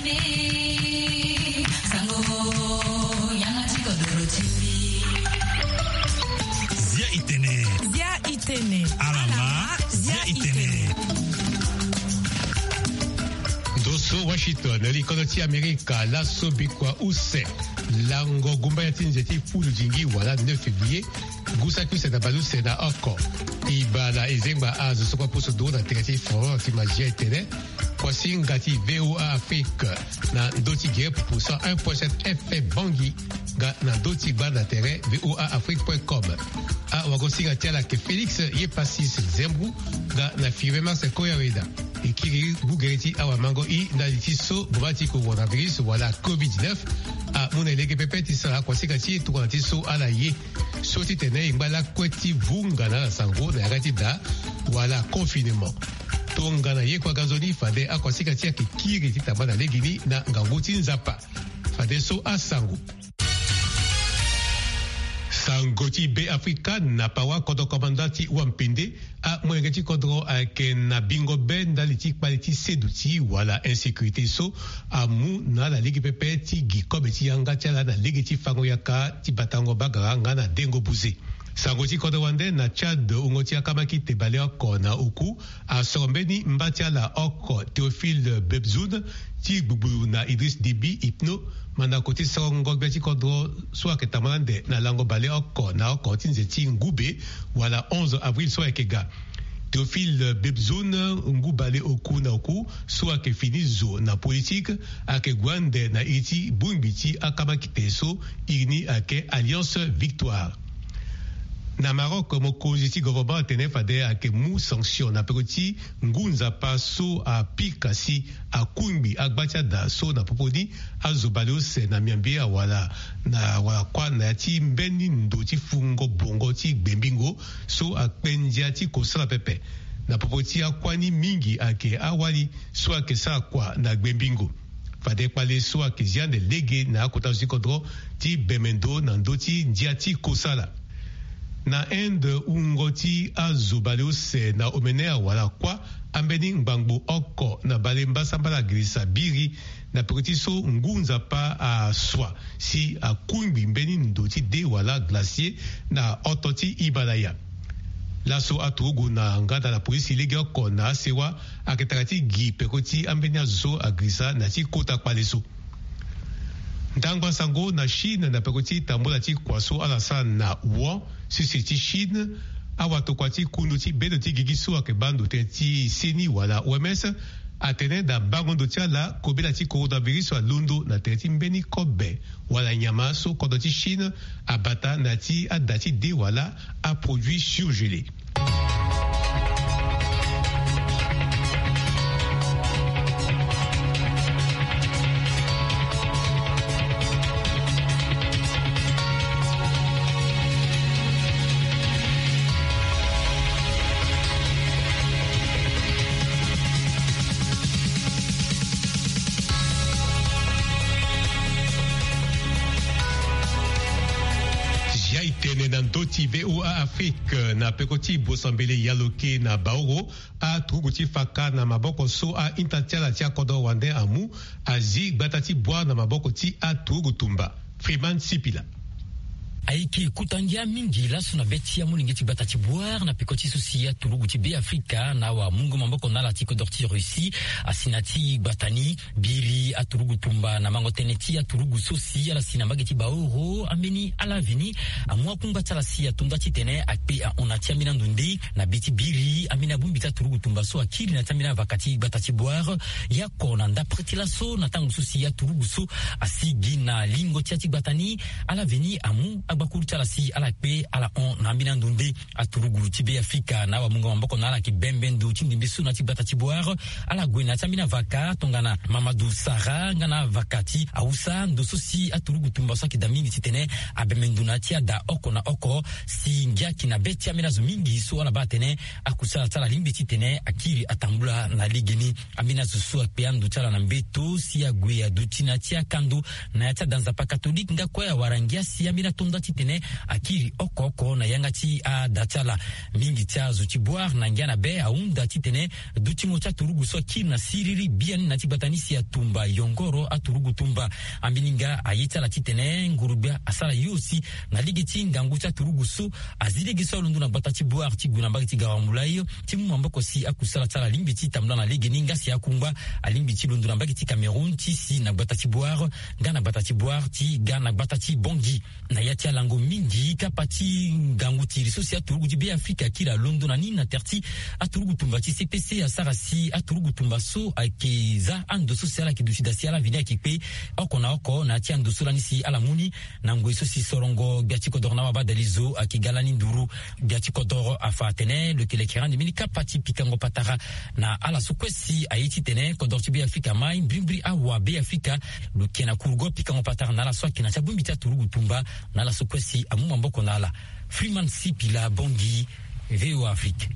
Washington, l'economie américaine, la sobikwa use, lango gumba ya tinjeti fulu jingi wala 9 février, gusaku sena balu sena oko. Ibala ezengba azo sokwa puso do na tegati foro ti magia etene, kwasi ngati VOA Afrique na doti gere pour 101.7 FM Bangui ga na doti gba na terrain voaafrique.com. A wagosinga tiala ke Félix Yepasis Zembou ga na firme se koyaweda. Ikiri bugereti awa mango I na litiso bobati ko coronavirus wala COVID-19 a muna lege pepeti sa kwasika ti to litiso ala ye soti tene imbala kweti vunga na sango na yagati da wala confinement tonga na ye kwa gazoni fade akwasika ti kiri ti tabana legini na nganguti nzapa fade so asango Sangoti B Africa na pawa kodo komandati wampende a mwengeti kodro ake na bingo ben daliti kwaliti seduti wala insécurité so amu na la ligue pepe ti gikobeti yanga chala na ligue ti fango yaka ti batango bagara nga na dengo buze. Sangoti kodo wande na Chad ungoti akamaki te bale oko na uku a sombeni mbatia la oko Théophile Bebzoun ti bubu na Idriss Déby Hypno mana koti songo beti kodro so ke tamande na lango bale oko na oko tinze ti ngube wala 11 avril so ekega Théophile Bebzoun ngu bale oku na oku so ke finizo na politique ake gwande na iti bumbiti akamaki teso igni ake Alliance Victoire. Na Maroc, mokonzi ti gouvernement tene fade ake mu sanction na pekoti ngunza pa so a pikasi a kumbi agbatia da so na popodi azobalo se na miambia wala kwa na ti mbeni ndo ti fungo bongo ti gbembingo so a pendia ti kosala pepe na popoti akwani mingi ake awali so ake sa kwa na gbembingo fade pale so ake ziande lege na akota zikodro ti bemendo na ndo ti ndia ti kosala. Na Inde ungoti azobale se na omenea wala kwa ambeni ngbango oko na balemba sambala grisa biri na pekoti so ngunza pa a swa si a kumbi mbeni ndoti de wala glacier na ototi ibalaya. Laso atugu na ngada la polisi lege oko na sewa aketakati gi pekoti ambeni azo a grisa na ti kota kwaleso. Ndangwa sango na Chine na pekoti tambola ti kwaso alasa na Wuhan sisi ti Chine awato kwati kundu ti bedo ti gigiso ake bando te ti seni wala OMS atene da bangondo ti ala kobela ti coronavirus a lundo na te ti mbeni kobe wala nyama so kodo ti Chine abata na ti adati de wala a produit surgelé. Doti VOA Afrique na pekoti bosambele yaloke na baoro a truguti faka na maboko so a intatiala tia kodo wande amu azi batati boa na maboko ti a trugutumba Freeman Sipila. Aiki kutangia mingi lasu na beti ya mulingeti batati boire na pikoti susia tuluguti be Afrika na wa mungu mamboko na latiko dorti Russi asinati batani biri atulugutumba na mango teneti atulugu sosia la sinambageti baoro ameni alavini amwa kunga talasia tundati tene akpe onatia mina ndundi na biti biri amina bumbita tulugutumba so akili na tamina vakati batati boire ya kona ndapreti laso na tangu sosia tulugu so asigi na lingo tiati batani alavini amu bakuru talasi ala pe ala on na mbina ndunde aturugu tibe Afrika na wa munga mamboko na ala ki bembendu tindimbisu na tibata tiboire ala gwena tamina vaka tongana Mamadou Sara ngana vakati ausa ndososi aturugu tumbasa kidamingi titene abemendu na tia da oko na oko si ngia kina beti amina zumingi so ala batene akusala tala limbi titene akiri atambula na ligeni amina zusu apeandu tala na mbeto si agwe ya dutina tia kandu na yata danza pa katoliki nga kwa ya warangia si amina tonda londa titene akiri oko na yanga ti a datala mingi tia zuti boire na ngana be aunda titene duti mocha turugu so kiri na siriri bien na tibatanisi ya tumba yongoro aturugu tumba ambininga ayita la titene ngurubia asala yosi na ligiti ngangucha turugu so azide giso lundu na batati boire ti guna mbaki gawamulayo ti mamboko si akusala tsala limbiti tamla na lege ninga si akungwa alimbiti lundu na mbaki ti Cameroun ti si na batati boire ngana batati boire ti gana batati bongi na yatia lango mingi kapati nganguti risosi aturugu ti be Afrika kila londo na nina terti aturugu tumba ti CPC asarasi aturugu tumba so akeza ando sosiala ki dusi dasiala vini akipe oko na tia ando sola nisi alamuni na ngwe sosi sorongo biati kodorna wa badalizo akigalani nduru biati kodoro afatene le kelekirani mini kapati pikango patara na ala sokwesi ayiti tene kodorti be Afrika mai brimbri awa be Afrika le kena kurgo pikango patara na la so kina chabumbi tia turugu tumba na la sokwesi amuma mboko na la Freeman Sipila Bongi VOA Afrique.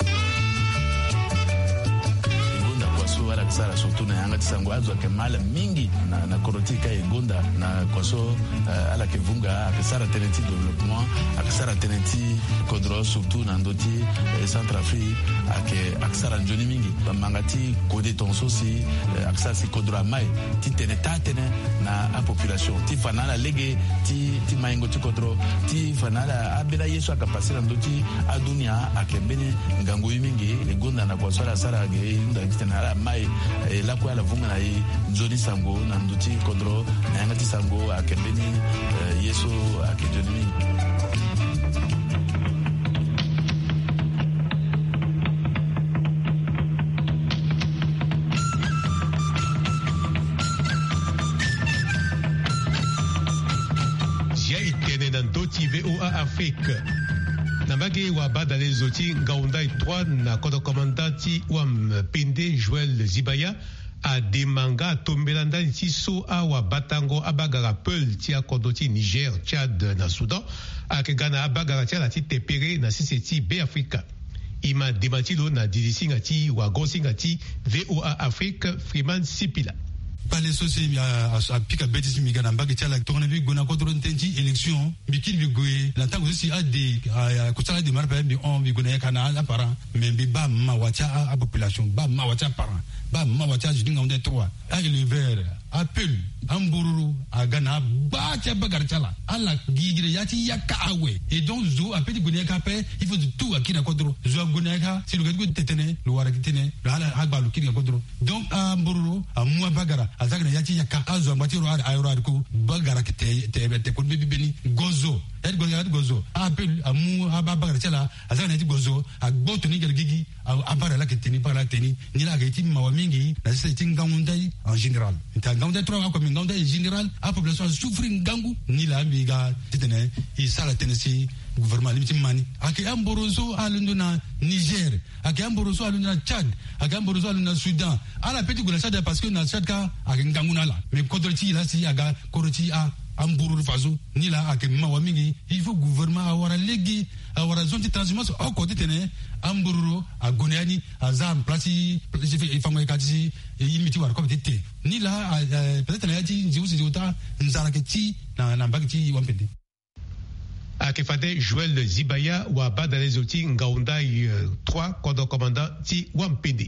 Kwaso wala kisara surtout na yanga tisango azo akemala mingi na korotika egonda na kwaso ala kevunga akisara teneti développement akisara teneti kodro surtout na ndoti Centrafrique akisara njoni mingi bamangati kode tonso si akisara si kodro mai ti tene na a population ti fanala lege ti maingo ti kodro ti fanala abela yeso akapasira ndoti adunia akembene ngango mingi egonda na kwaso ala sara ge nda tena mai la kwa la vunga na nzoni sango na nduti kodro na yangati sango akembeni yeso akejoni Jia itene na ndoti VOA Afrique Nambage wa badale zoti ngaundai 3 na kodo komandati wam pinde Joël Zibaya a demanga tombelanda ti so awa batango abagara peul ti akodoti Niger, Tchad na Soudan a ke Ghana abagara ti ala ti tepere na siseti be Afrika. Ima dematilo na didisinga ti wa gonsinga ti VOA Afrique Freeman Sipila. Pale sosi a pika betisi mi gana mbaki chala tokona bi gona ko doron tenji election bi kin bi goye na tango si ade ko chala de marpa bi on bi gona yakana a parent mais bi ba ma wacha a population ba ma wacha parent ba ma wacha jidinga on de 3 a éleveur appel ambururu a gana ba cha bagar chala ala gigire yati yakawe et donc zo appel gona ka pe il faut tout akina kodro zo gona ka si le gado tetene lo wara kitene ala agbalu kina kodro donc ambururu amwa bagara azagna yati yaka azo ambatiro ayro ko bagara te ko bibini gozo gozo appel amu abagara chala azagna yati gozo agboto ni gelgigi abara la kiteni para teni ni la gati mawamingi na sisi tingangundai en général nganda 3 comme nganda en général a population souffre ngangu ni la biga titene i sala tenesi gouvernement limiti mani ake amboroso alundu na Niger ake amboroso alundu na Tchad ake amboroso alundu na Soudan ala petit gona Tchad parce que na Tchad ka ake ngangu na la mais kodoti la si aga koroti a amburu faso ni la ake mawamingi il faut gouvernement awara legi awara zone de transhumance au côté tene amburu agoniani azam place ifangwe kati limiti war comme tete ni la peut-être na yati njiusi jota nzara keti na mbaki wampende akefade Joël Zibaya wa badale zoti ngaundai 3 kodo commandant ti wampende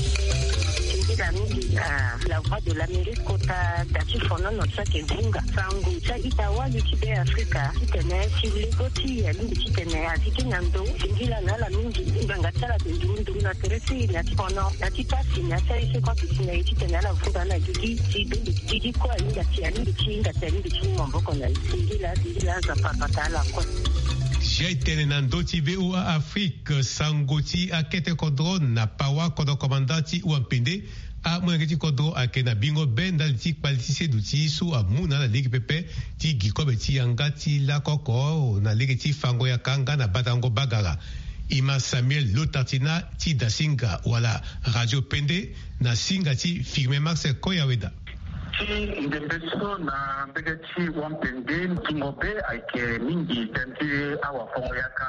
la voix de l'Amérique kota dati fono notsa ke vunga sangu sa itawa litibe Afrika tene sivile koti ya lingi tene atike nando singila na la mingi nganga tsala ndundu na teresi na fono ati pasi na sai se kwa pisina tene la vunga na gigi kwa inga tia lingi tinga tele lingi mboko na singila za papata la kwa Jai tene na ndoti VOA Afrique sangoti akete kodro na pawa kodo komandati wampende a mwengeti kodro ake na bingo benda ti kwalitise duti so amuna na ligue pepe ti gikobe ti yanga ti la koko na ligue ti fango ya kanga na batango bagara ima Samuel Lotartina ti dasinga wala radio pende na singa ti firme Max Koyaweda Ndembeso na mbegeti wampende kingobe ake mingi tempi awa fongo yaka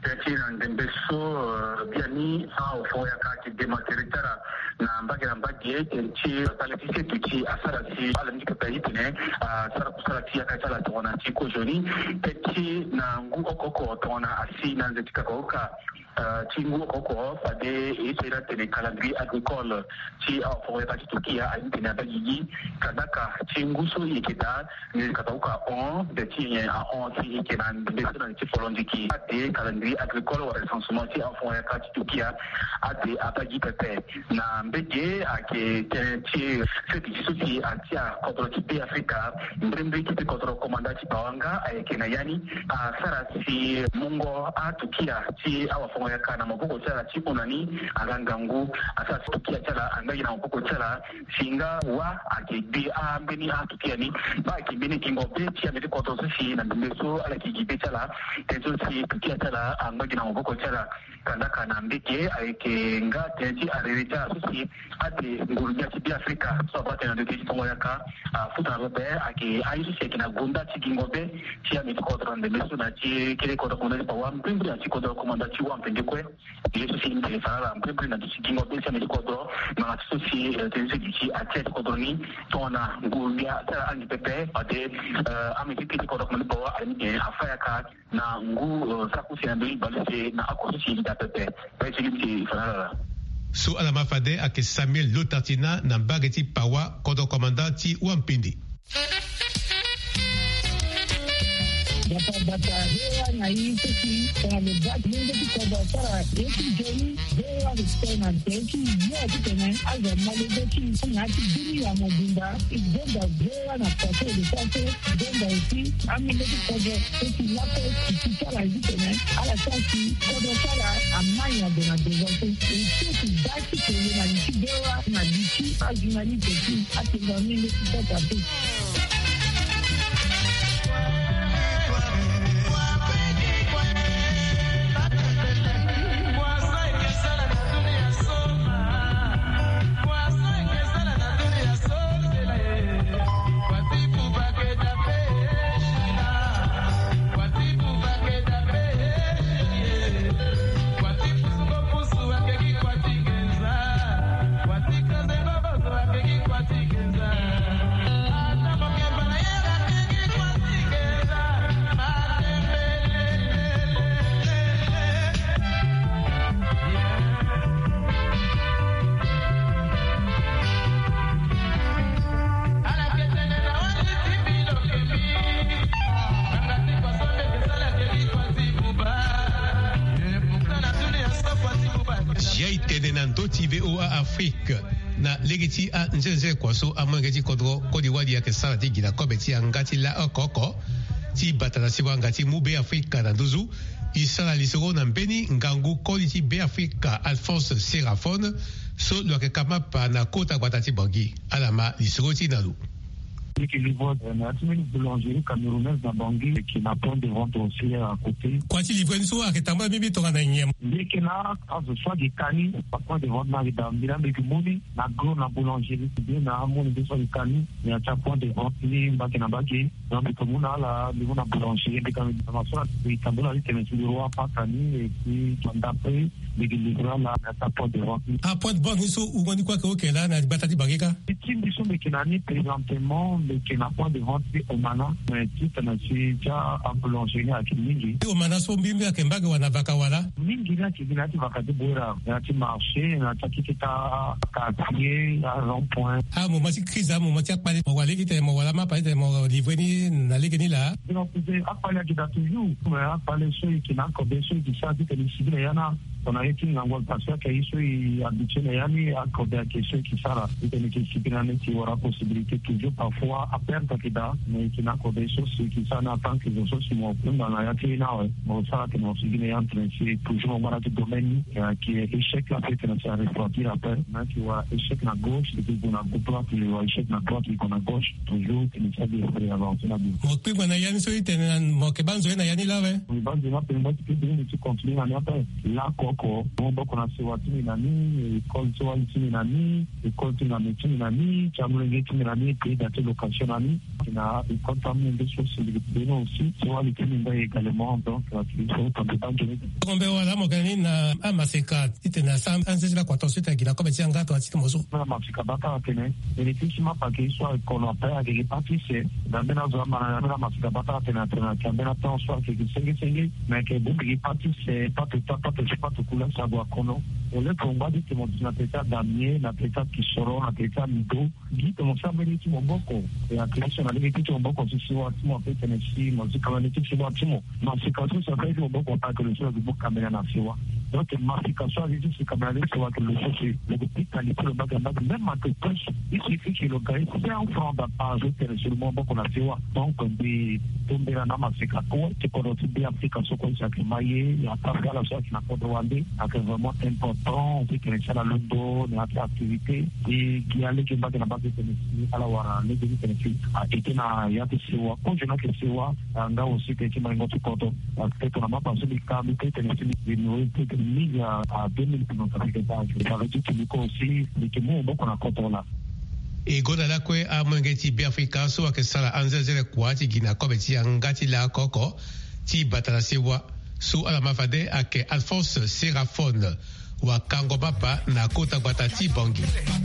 teti na ndembeso biani au foya kati demateritara na mbagira mbagi tenti paletise tuti asara si ala ndika paitene sara kusala tia kachala tona tiko joni teti na ngu okoko tona asi na nzetika koka tingu okoko pade isera tene calendrier agricole ti au foya kati tukia aintene abagi kadaka tingu so yekeda ni katauka on de ti a on ti yekena ndembeso na ti folondiki ade calendrier agricole wa recensement ti au foya kati tukia ade abagi pepe na mbege ake ti seti suti atia kodro ti Afrika mbrimbi ti kodro komandati bawanga ayekena yani sara si mungo atukia ti awa fonga kana maboko tsala ti onani agangangu asa tukia tsala angai na maboko tsala singa wa ake bi ambeni atukia ni ba ki bini kingo be ti ameti kodro si na mbeso ala ki gibe tsala tenzo si tukia tsala angai na maboko tsala kandaka na mbeke ayeke nga tenti arerita susi ade ngurunya ti Afrika so ba tena de ti fonga yaka futa robe ake aisu se kina gunda ti kingobe ti ameti kodro de meso na ti kile kodro komanda pa wa mpimbi na ti kodro komanda ti wa mpende kwe yesu si ni fara mpimbi na ti kingobe ti ameti kodro na susi tenzi ti ate kodro ni tona ngurunya ta angi pepe ade ameti ti kodro komanda pa wa ani afaya ka na ngu sakusi na bi balise na akosi ti pepe pa ti fara so alama fade ake Samuel Lotartina na mbageti pawa kodro komandati wampindi bata hewa na hii kuna lebaki mingi tukoda sara yeki jeni hewa vitena teki yote tena aza malebeki na tibiri ya mobimba igenda hewa na pato de pato genda uti amile tukoda teki lapo tikala vitena ala sasi kodo sara amanya de na devote teki daki kwenye na nitibewa na dichi ajunali teki atinga mile tukoda teki VOA Afrique na legiti a nzenze kwaso amangeti kodro kodiwadi ya kesala ti gina kobeti angati la okoko ti batala siwa ngati mu be Afrika na duzu isala lisoro na mbeni ngangu koditi be Afrika Alphonse Serafone so lo ke kamapa na kota kwatati bangi alama lisoro ti nalu L'équilibre une boulangerie camerounaise dans Bangui qui n'a pas de vente aussi à côté. Quand il livre une soirée, il tamba bibi to na nyem. Dès que là, quand je sois des canis, par contre de vente na dans Milan de Moni, na gros na boulangerie, bien na mon de soit des canis, il y a chaque point de vente ni bakina baki, donc comme on a la niveau na boulangerie, de comme na soit de tambola li tene sur roi pas cani et puis d'après de livrer là à point de vente. À point de vente so ou on dit quoi que OK là na batati bagika. Les teams qui sont des canani présentement qui n'a pas de vente au Mana, mais qui est déjà en boulangerie à Kimingi. Au Mana, son bimbi à Kembaga ou à Navakawala? Mingi, là, qui vient de Vakadeboura, il y a un marché, il y a un qui est à quartier, à rond-point. Ah, mon mati crise, mon mati a parlé, mon walé qui était mon walama, pas de mon livré ni n'allait là. Donc, à parler de toujours, mais à parler ceux qui n'ont pas de ceux qui savent que les civils, il y en a. On a été dans le passé qui sont habitués à y accorder à ceux qui savent qu'il y aura possibilité toujours parfois à perdre mais qui n'a accordé sur ceux qui savent en tant que les choses qui m'ont pris dans la yatina. Bon, ça, que nos civils en train c'est toujours un de domaine qui est échec là, fait que nous allons refroidir après. Mais qui va échec à gauche, et puis on a droite, qui va échec à droite, et qu'on a gauche, toujours, que nous allons avancer là. Mon prix, on a yanni sur mon keban, on a yanni là, ouais. On va dire, on va continuer à la Moboko na sewa timi nani, école sewa timi nani, école timi nani, chamulenge timi nani, pays d'allocation nani, na école famille de sources de aussi, sewa timi nda également donc il faut tenter Kombe wala mogani na amaseka itena sam anzela kwa tosita kila kwa tianga to atiki moso. Na mafika bata atene, effectivement pas que soit qu'on appelle à des pâtisseries, dans la zone na mafika bata atene na temps soit que sengi mais que bon les pâtisseries pas tout couleur ça doit kono. On le combat dit que mon pétard d'amier, la pétard qui soro, la pétard mido, dit que mon sabeli qui mon boko et la création na limite qui mon boko si wa ti mo pe tenesi mo si kala ti si wa ti mo. Ma c'est quand ça fait mon boko pas que le soit du boko caméra na siwa. Donc mafication dit c'est caméra c'est wa que le c'est le petit qualité le bagage même à tout plus il suffit que le gars c'est un franc à ajouter sur mon boko na siwa. Donc de tomber na mafication que qu'on a bien application comme ça que maillé la table la soit qui n'a pas droit à que vraiment important on peut créer ça dans le dos dans l'activité et qui allait que bagage na base de Tennessee alors les deux Tennessee a été na ya siwa quand je n'ai que siwa nga aussi que qui m'a ngoto koto parce que on a pas pensé que Tennessee de nous était mis à 2000 pour notre équipage ça veut dire que nous aussi les que nous on a koto là e goda la kwe a mwengeti bi Afrika so wa kesala anzezele kwa ti gina ko beti ngati la koko ti batala sewa so ala mafade ake Alphonse Serafone wa Kango Papa na kota Guatati Bangi.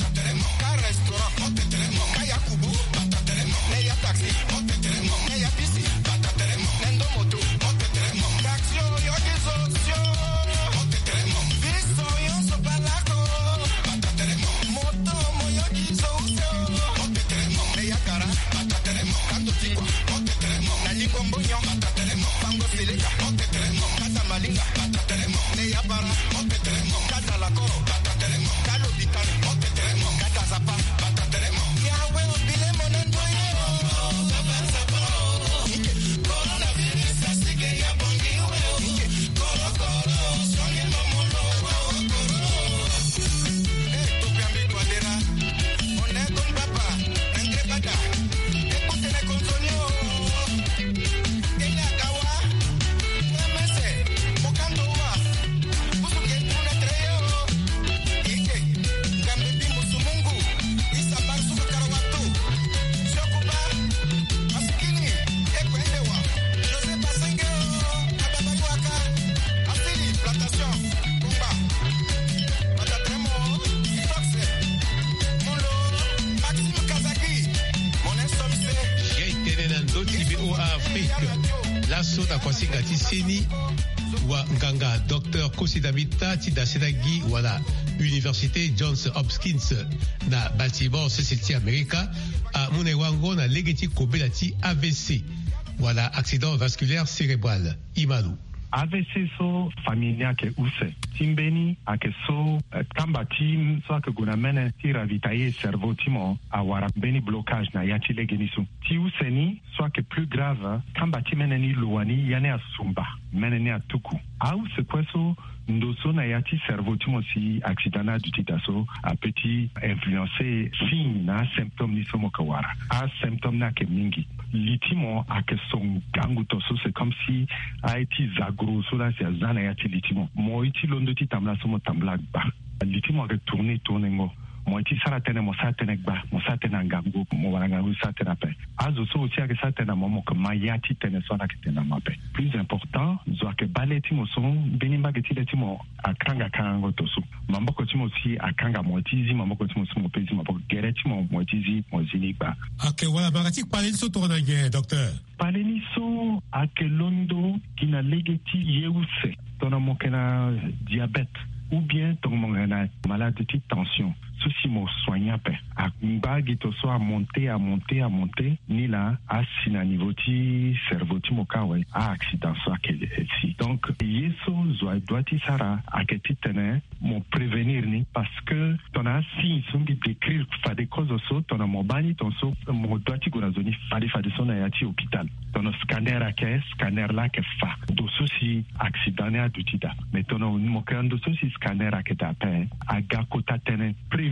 Seni wa nganga Dr. Kosidamita Tidasedagi wala Université Johns Hopkins na Baltimore City America a Munewango na legeti kobelati AVC wala accident vasculaire cérébral Imalu. AVC so familia ke use timbeni ake so kamba tim so ake guna mene ti ravitaye cerveau timo awara beni blocage na yati legenisu ti useni so ake plus grave kamba ti mene ni luwani yane asumba mene ni atuku au se kweso ndoso na yati cerveau timo si accident du titaso a petit influencer signe na symptôme ni somo kawara a symptôme na ke mingi litimo ake son gangu toso c'est comme si a été zagro so la c'est zana yati litimo mo iti londo ti tamla somo tambla ba litimo ake tourner ngo mo iti sara tene mo sa tene ba mo sa tene ngangu mo wala ngangu sa tene pe azo so oti ake sa tene mo ko mayati tene so na ke tene mape plus important zo ake baleti mo so beni mbageti letimo akanga kango toso mambo ko timo si akanga mo tizi mambo ko timo so mo pezi mambo gereti mo tizi mo zinikba ake wala bagati pale so to na ge docteur pale ni so ake londo kina legeti yeuse tona mo kena diabète ou bien ton mongana malade de tension souci mo soigna pe a mbagi to so a monter ni la a sina niveau ti cerveau ti mo kawe a accident so akele si donc yeso zo doiti sara aketi tene mo prévenir ni parce que ton a si son di décrire fa des causes so ton a mo bani ton so mo doiti gona zoni fa de son a ti hôpital ton scanner scanner la ke fa do souci accident a dutida mais ton mo kan do souci scanner aketa pe aga kota tene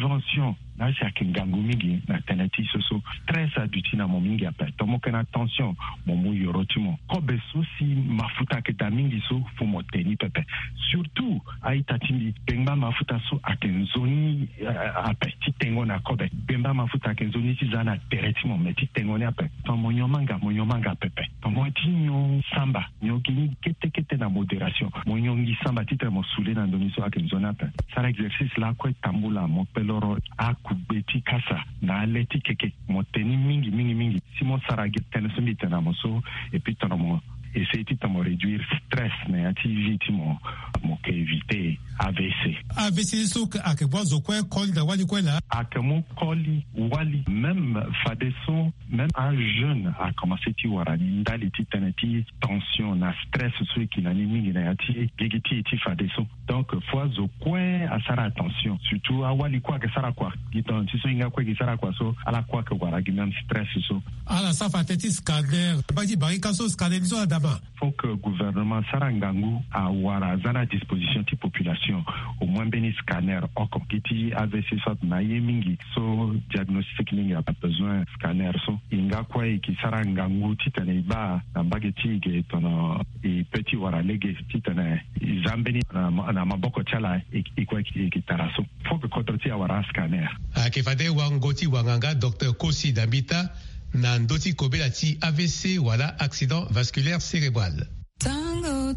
prévention na c'est ngangu mingi na tenati soso stress aduti na momingi apa tomo kana tension momu yorotimo kobe sosi mafuta keta mingi so fo moteni pepe surtout aita tindi pemba mafuta so akenzoni apa titengo na kobe pemba mafuta akenzoni tizana teretimo meti tengo ne apa tomo nyomanga pepe tomo tinyo samba nyoki kete na modération monyongi samba titre mo soule na ndoniso akenzona apa sara exercice la ko tambula mo peloro kubeti kasa na aleti keke moteni mingi simo saragi tenesumi tena moso et puis tonomo essayer de réduire stress na activité mo ke éviter AVC so ake bozo kwa koli da wali kwela ake mo koli wali même fadeso même un jeune a commencé ti warani ndali ti tenati tension na stress so ki na ni mingi na ati gigiti ti fadeso donc fois zo kwa asara attention surtout awali kwa ke sara kwa giton ti so inga kwa ki sara kwa so ala kwa ke waragi même stress so ala safa teti scanner baji bari kaso scanner zo adama faut que le gouvernement Sarangangu a à disposition de la population au moins béni scanner au compiti AVC soit naie mingi so diagnostic mingi a besoin scanner so inga kwa ki Sarangangu titane ba na bageti ge tono e petit wara lege titane zambeni na maboko chala ikwa ki taraso faut que kontroti awara scanner akifade wangoti wanganga Dr Kosi Dambita na ndoti kobela ti AVC wala accident vasculaire cérébral. Tango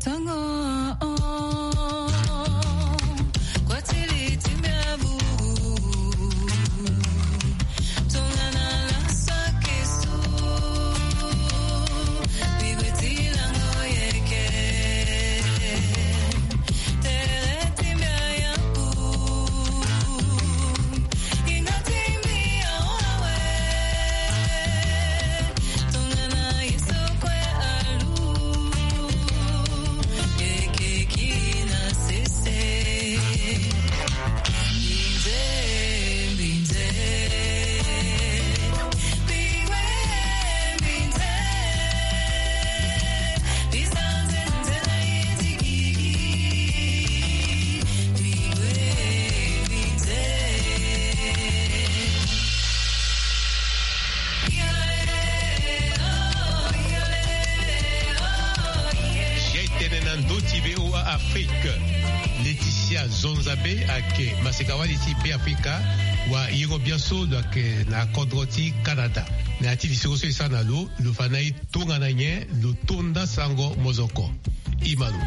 Laetitia Zonzabe ake masekawa liti be Afrika wa iro biaso ke na kodroti Canada na ati disoso sana lo fanai tunga na nye lo tonda sango mozoko Imanu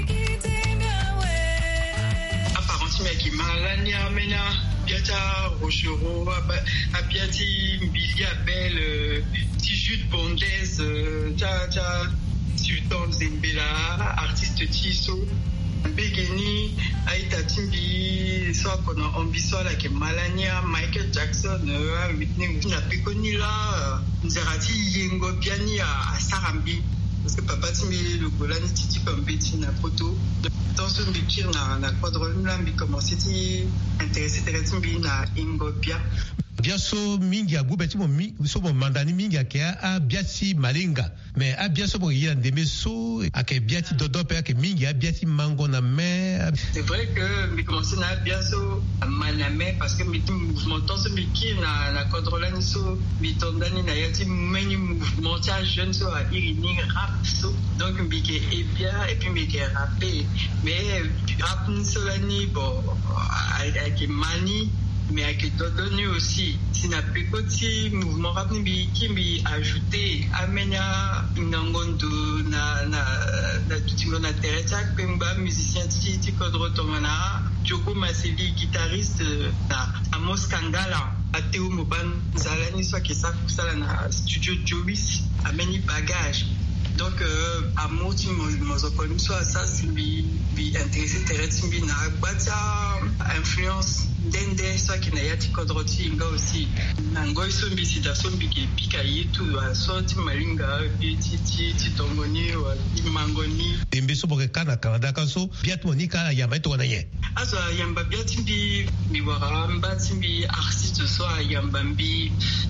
apparenti meki malania mena biata rochero abiati mbilia belle ti jute bondaise ta Sultan Zembela artiste tiso Begeni aita timbi so kono ambition la ke malania Michael Jackson Whitney na pekoni la nzerati yengo piani a Sarambi parce que papa timbi le golani titi kompeti na photo dans son bikir na quadrone là mi commencé ti intéressé timbi na ingopia biaso mingi ya gube timo so bo mandani mingi akia a biati malinga mais a biaso bo yande meso ake biati dodo pe ake mingi a biati mango na mer. C'est vrai que mi commencé na biaso maname parce que mi mouvement so mi ki na contrôler so mi tondani na yati meni mouvement jeune so a irini rap so donc mi ke e bien et puis mi ke rapper mais rap so lani bon ake mani mais avec donné aussi si n'a pas côté mouvement rap ni qui ajouté amenya nangondo na tout le monde a terre pemba musicien ti kodro tomana Joko Maseli guitariste na Amos Kangala Ateo Moban Zalani soit qui ça na studio Jovis ameni bagage donc à moti mozokoni soit ça bi intéressé terrestre bi na batia influence dende soit qui na yati kodroti nga aussi nango sombi sida sombi ki pika yetu sorti malinga ti tongoni wa mangoni tembe so boke kana Canada kaso biat monika ya maito na ye aso yamba biat bi wara mba timbi artiste so yamba bi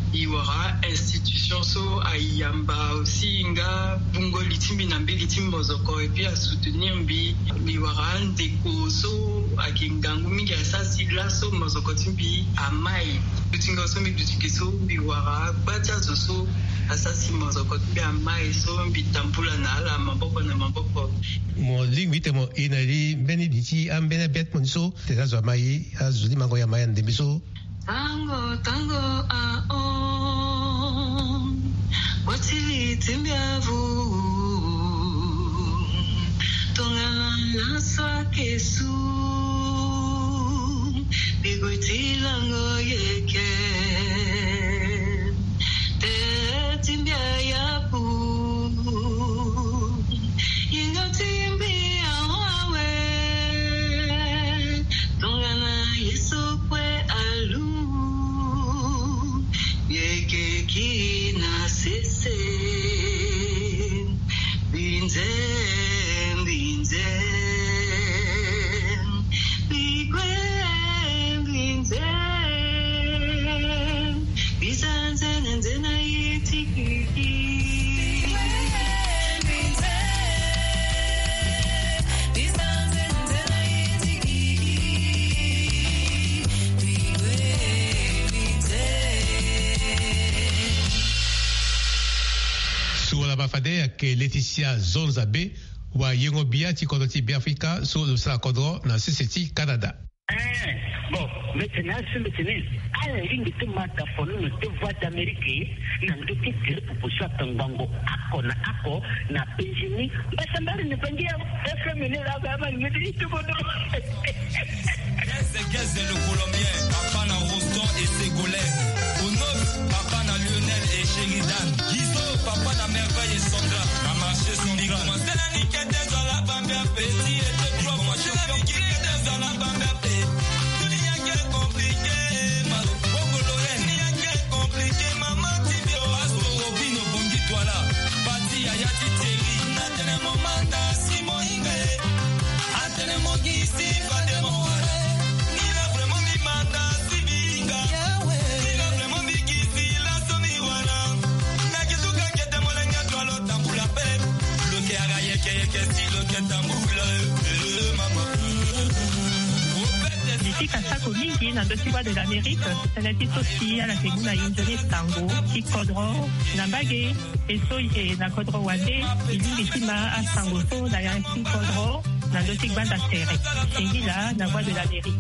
iwara institution so ayamba aussi nga bungo litimbi na mbi litimbi mozoko et puis à soutenir mbi iwara ndeko so akingangu mingi asasi la so mozoko timbi amai lutinga so mbi dutike so iwara batia so asasi mozoko timbi amai so mbi tampula na ala maboko na maboko mo lingwite mo inali beni dichi ambena bet monso tezazo amai azuli mango ya maya ndemiso tango watili timbiavu tongana nasa kesu bigutilango yeke te timbia yapu yinga timbia wawe tongana yesokwe alu yeke kina sese binze binze bigwe binze bizanze nzena yitiki Bafade ke Laetitia Zonzabe wa Yengobia ti kodoti Biafrika so le sala kodro na CCT Canada. Bon, maintenant, à ligne de mataphone de voix d'Amérique, n'a pas été pour ça Tangango, Ako, n'a pas gêné, mais ça m'a rien fait dire, efféminé là-bas, il me dit tout le monde. Gaze le Colombien, papa na Roston et Ségolène. Onof, papa na Lionel et Sheridan. Gizo, papa na Merveille et Sandra. Na marché son migran. Commencez la niquette dans la bambe à petit et de pro. Commencez la niquette dans la bambe à petit. Tout n'y a qu'à compliqué. Bongolo, n'y a qu'à compliqué. Maman, Tibio, Asto, Robino, Bongi, toi là. Bati, Ayati, Terry. Natene mon mandat, Simon Ingé. Atene mon guisi, Fade mon Kasako mingi na dosiwa de l'Amérique, c'est aussi à la segunda injoni tango, qui kodro, na bagé, et so na kodro wade, il sima à tango so, na yanki kodro, na dosik banda serre. C'est là, na voix de l'Amérique.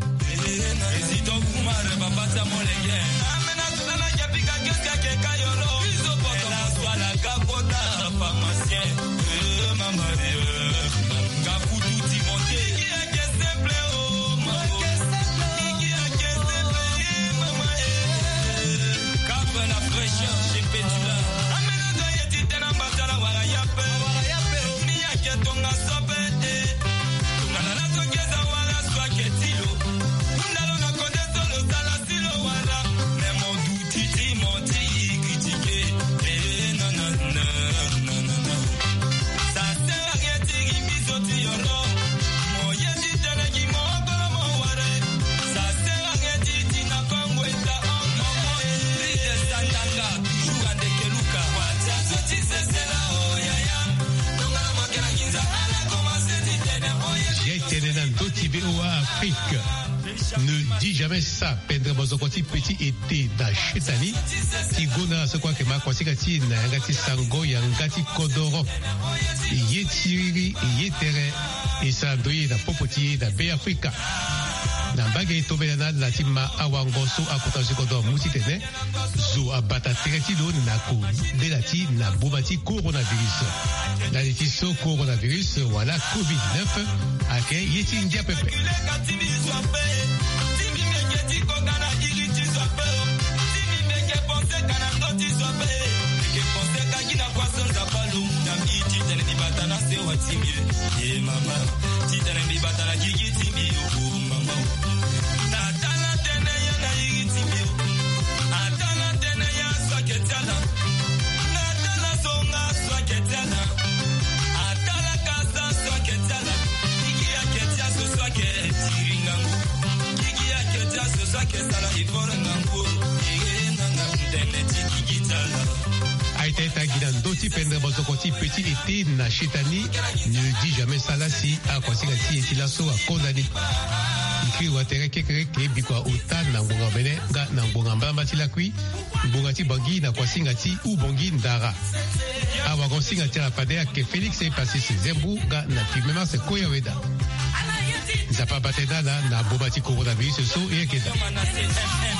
Ne dis jamais ça, Pedro Bozokoti petit été da chetani, qui gona ce quoi que ma kwasikati na ngati sango ya ngati kodoro, yetiri yetere, et ça doye da popoti da be Afrika. Na bagay tobelana la tima awangoso akotaji kodoro mutitene, zo abata teretilo na ko delati na bobati coronavirus. La letiso coronavirus, voilà COVID-19, ake yeti india pepe. Kiki ya ketia so sa ke sala ifore ngangu. Aïteta Guidando, Tipendre Bozokoti, petit été, Nachetani, ne dit jamais ça là si, à quoi c'est et Tilasso a condamné. Ikri Watere Kekere, Bikwa Uta, Nangonga Bene, Nangonga Mbamba Tilakui, Bongati Bangi, Nakwasingati, ou Bongi Ndara. Awagon Singati Rapade, que Félix est passé ses Zembrou, Nakimema, c'est Koyaweda. Zapa Bateda, na Bobati Coronavirus, so et Keda.